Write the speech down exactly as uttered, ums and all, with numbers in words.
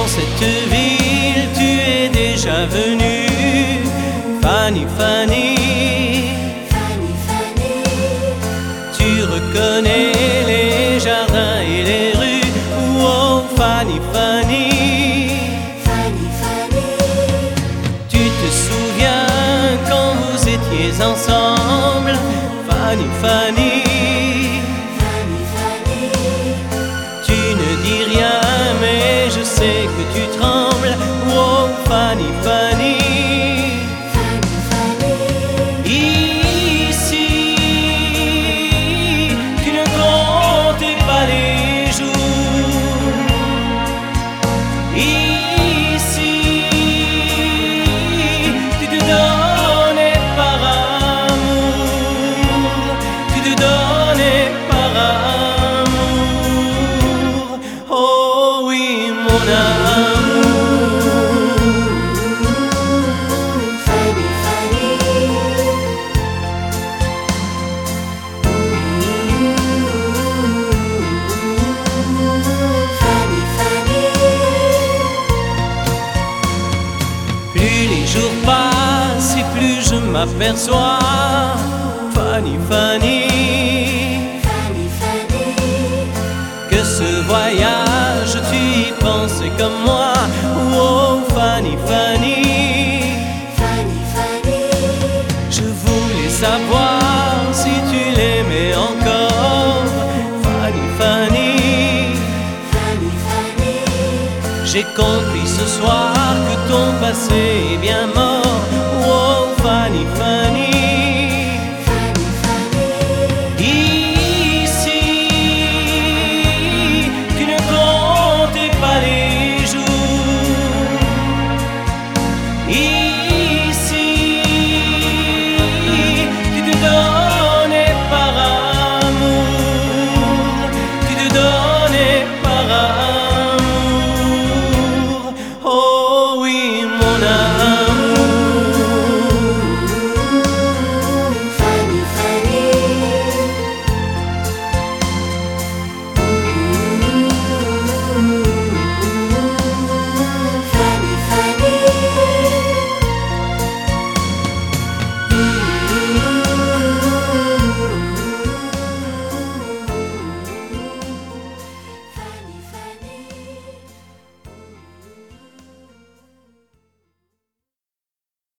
Dans cette ville, tu es déjà venue, Fanny, Fanny. Fanny, Fanny. Tu reconnais les jardins et les rues, oh Fanny, Fanny. Fanny, Fanny. Tu te souviens quand vous étiez ensemble, Fanny, Fanny. Fanny, Fanny. Tu ne dis rien, mais je sais que tu trembles, oh Fanny, Fanny. Fanny, Fanny. Ici, tu ne comptais pas les jours. Ici, tu te donnais par amour, tu te donnais par amour. Oh oui, mon amour. Fanny, Fanny. Fanny, Fanny. Plus les jours passent et plus je m'aperçois, Fanny, Fanny, Fanny, Fanny. que ce voyage tu y pensais comme moi, oh Fanny, Fanny. Fanny, Fanny. Je voulais savoir si tu l'aimais encore, Fanny, Fanny. Fanny, Fanny. J'ai compris ce soir que ton passé est bien mort, oh Fanny, Fanny.